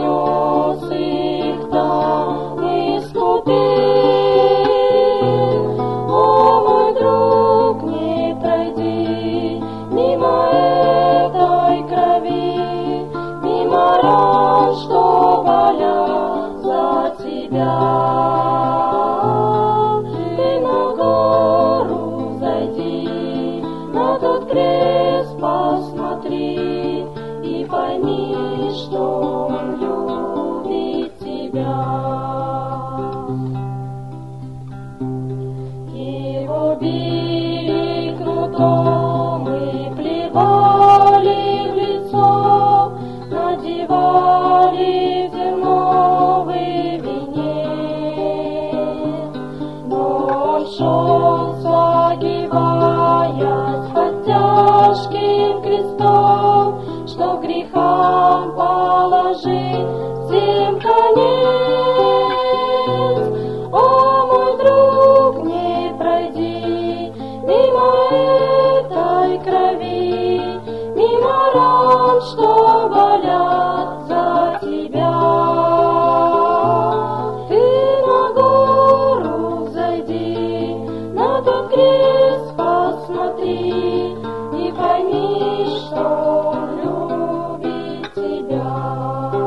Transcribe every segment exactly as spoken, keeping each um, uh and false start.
нес их там искупил. О, мой друг, не пройди мимо этой крови, мимо ран, что болят за тебя. Ты на гору зайди, на тот крест посмотри и пойми, что Он любит тебя. Его били кнутом и плевали в лицо, надевали терновый венец. Но Он шел, согибаясь под тяжким крестом, что грехам положить всем конец. О, мой друг, не пройди мимо этой крови, мимо ран, что болят за тебя. Ты на гору зайди, на тот крест посмотри и пойми, что Он любит тебя.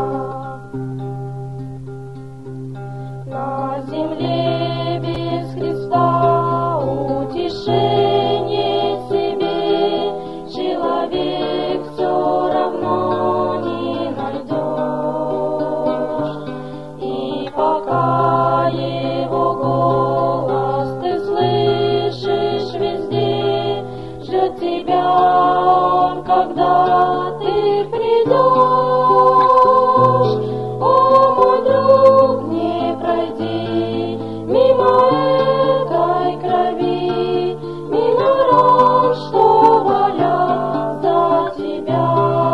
На земле без Христа утешение себе человек все равно не найдешь. И пока Его голос ты слышишь везде, ждет тебя Он, когда ты придешь. О, мой друг, не пройди мимо этой крови, мимо ран, что болят за тебя.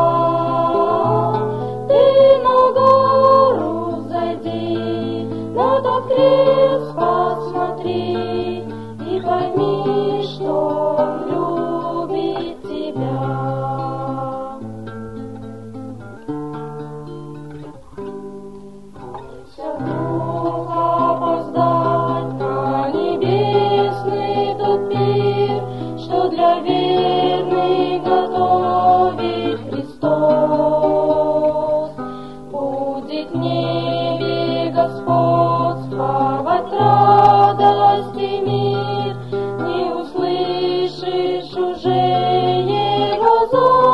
Ты на гору зайди, на тот крест посмотри и пойми, что Он любит тебя. Бойся вдруг опоздать на небесный тот пир, что для верных готовит Христос. Будет в небе господствовать радость и мир, не услышишь уже Его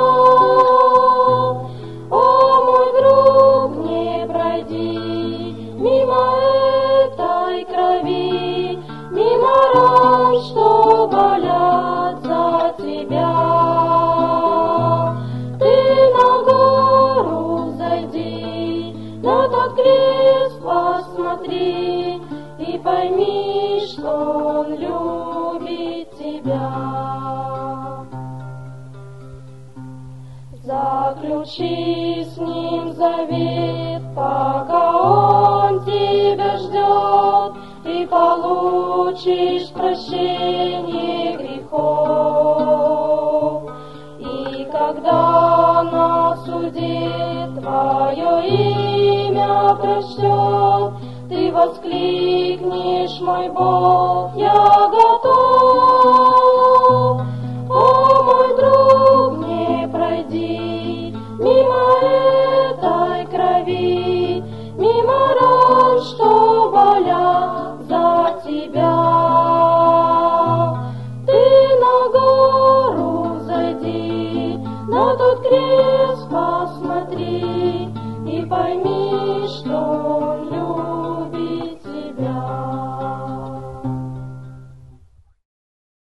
зов. О, мой друг, не пройди мимо этой крови, мимо ран, что болят за тебя. Ты на гору зайди, на тот крест посмотри и пойми, что Он любит тебя. Заключи с Ним завет, пока Он тебя ждет, и получишь прощение грехов. И когда на суде твое имя прочтет, ты воскликнешь: мой Бог, я готов. О, мой друг, не пройди мимо этой крови, мимо ран, что болят за тебя. Ты на гору зайди, на тот крест посмотри и пойми,